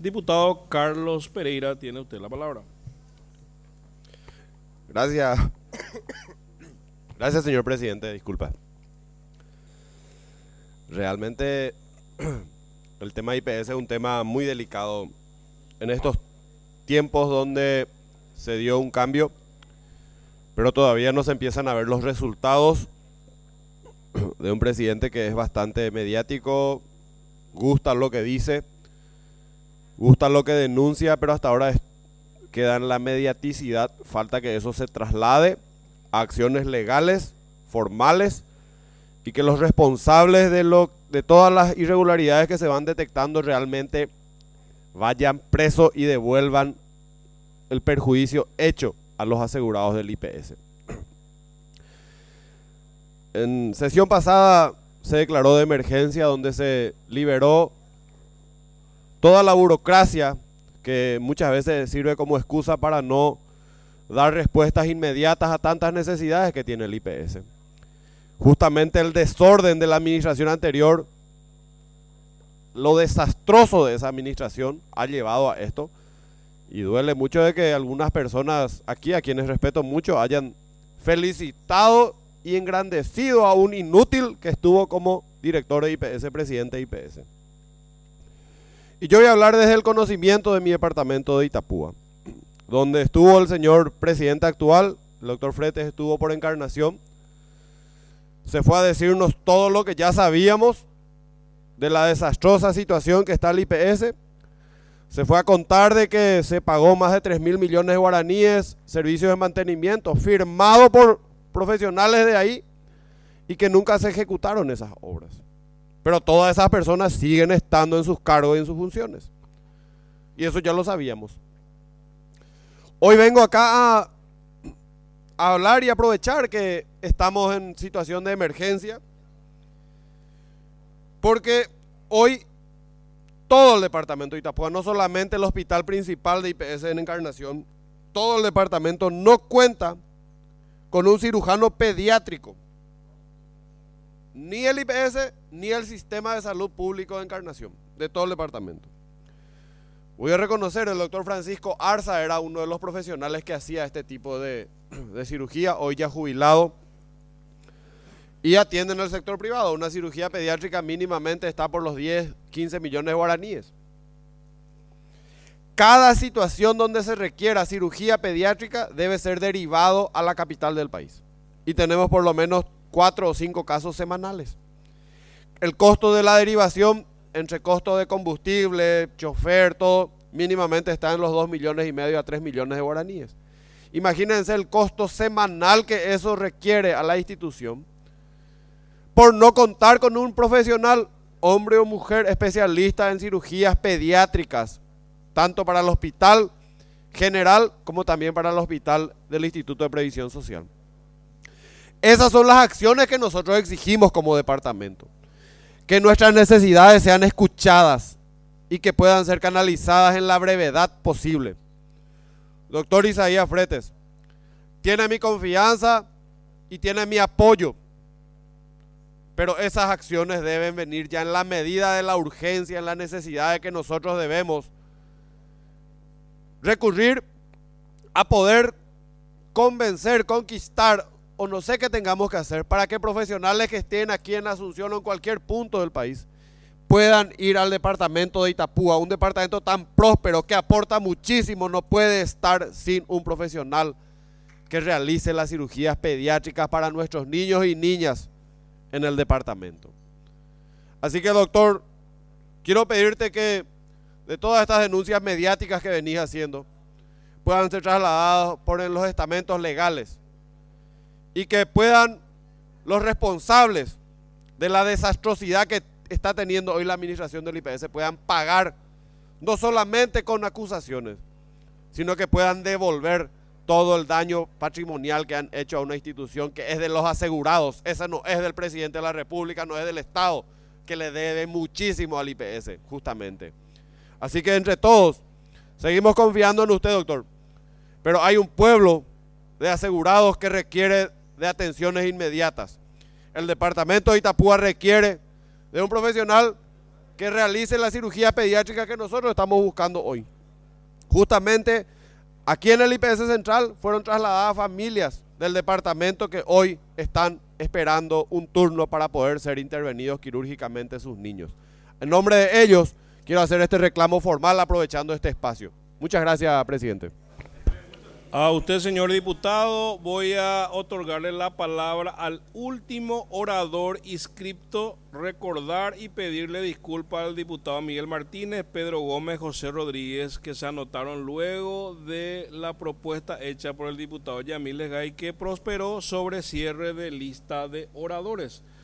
Diputado Carlos Pereira, tiene usted la palabra. Gracias. Gracias, señor presidente. Disculpa. Realmente el tema IPS es un tema muy delicado en estos tiempos donde se dio un cambio, pero todavía no se empiezan a ver los resultados de un presidente que es bastante mediático, gusta lo que dice, gusta lo que denuncia, pero hasta ahora queda en la mediaticidad. Falta que eso se traslade a acciones legales, formales, y que los responsables de todas las irregularidades que se van detectando realmente vayan presos y devuelvan el perjuicio hecho a los asegurados del IPS. En sesión pasada se declaró de emergencia, donde se liberó toda la burocracia que muchas veces sirve como excusa para no dar respuestas inmediatas a tantas necesidades que tiene el IPS. Justamente el desorden de la administración anterior, lo desastroso de esa administración ha llevado a esto, y duele mucho de que algunas personas aquí, a quienes respeto mucho, hayan felicitado y engrandecido a un inútil que estuvo como director de IPS, presidente de IPS. Y yo voy a hablar desde el conocimiento de mi departamento de Itapúa, donde estuvo el señor presidente actual, el doctor Fretes, estuvo por encarnación. Se fue a decirnos todo lo que ya sabíamos de la desastrosa situación que está el IPS. Se fue a contar de que se pagó más de 3.000 millones de guaraníes, servicios de mantenimiento, firmado por profesionales de ahí, y que nunca se ejecutaron esas obras. Pero todas esas personas siguen estando en sus cargos y en sus funciones. Y eso ya lo sabíamos. Hoy vengo acá a hablar y aprovechar que estamos en situación de emergencia, porque hoy todo el departamento de Itapúa, no solamente el hospital principal de IPS en Encarnación, todo el departamento no cuenta con un cirujano pediátrico. Ni el IPS ni el sistema de salud público de Encarnación, de todo el departamento. Voy a reconocer, el doctor Francisco Arza era uno de los profesionales que hacía este tipo de cirugía, hoy ya jubilado, y atiende en el sector privado. Una cirugía pediátrica mínimamente está por los 10, 15 millones de guaraníes. Cada situación donde se requiera cirugía pediátrica debe ser derivado a la capital del país. Y tenemos por lo menos 4 o 5 casos semanales. El costo de la derivación, entre costo de combustible, chofer, todo, mínimamente está en los 2,5 millones a 3 millones de guaraníes. Imagínense el costo semanal que eso requiere a la institución, por no contar con un profesional, hombre o mujer, especialista en cirugías pediátricas, tanto para el hospital general como también para el hospital del Instituto de Previsión Social. Esas son las acciones que nosotros exigimos como departamento. Que nuestras necesidades sean escuchadas y que puedan ser canalizadas en la brevedad posible. Doctor Isaías Fretes, tiene mi confianza y tiene mi apoyo, pero esas acciones deben venir ya en la medida de la urgencia, en la necesidad de que nosotros debemos recurrir a poder convencer, conquistar, o no sé qué tengamos que hacer para que profesionales que estén aquí en Asunción o en cualquier punto del país puedan ir al departamento de Itapúa, un departamento tan próspero que aporta muchísimo. No puede estar sin un profesional que realice las cirugías pediátricas para nuestros niños y niñas en el departamento. Así que, doctor, quiero pedirte que de todas estas denuncias mediáticas que venís haciendo puedan ser trasladadas por los estamentos legales, y que puedan los responsables de la desastrosidad que está teniendo hoy la administración del IPS puedan pagar, no solamente con acusaciones, sino que puedan devolver todo el daño patrimonial que han hecho a una institución que es de los asegurados. Esa no es del presidente de la República, no es del Estado, que le debe muchísimo al IPS, justamente. Así que entre todos, seguimos confiando en usted, doctor, pero hay un pueblo de asegurados que requiere de atenciones inmediatas. El departamento de Itapúa requiere de un profesional que realicen la cirugía pediátrica que nosotros estamos buscando hoy. Justamente aquí en el IPS Central fueron trasladadas familias del departamento que hoy están esperando un turno para poder ser intervenidos quirúrgicamente sus niños. En nombre de ellos, quiero hacer este reclamo formal aprovechando este espacio. Muchas gracias, presidente. A usted, señor diputado, voy a otorgarle la palabra al último orador inscripto, recordar y pedirle disculpas al diputado Miguel Martínez, Pedro Gómez, José Rodríguez, que se anotaron luego de la propuesta hecha por el diputado Yamil Legay, que prosperó sobre cierre de lista de oradores.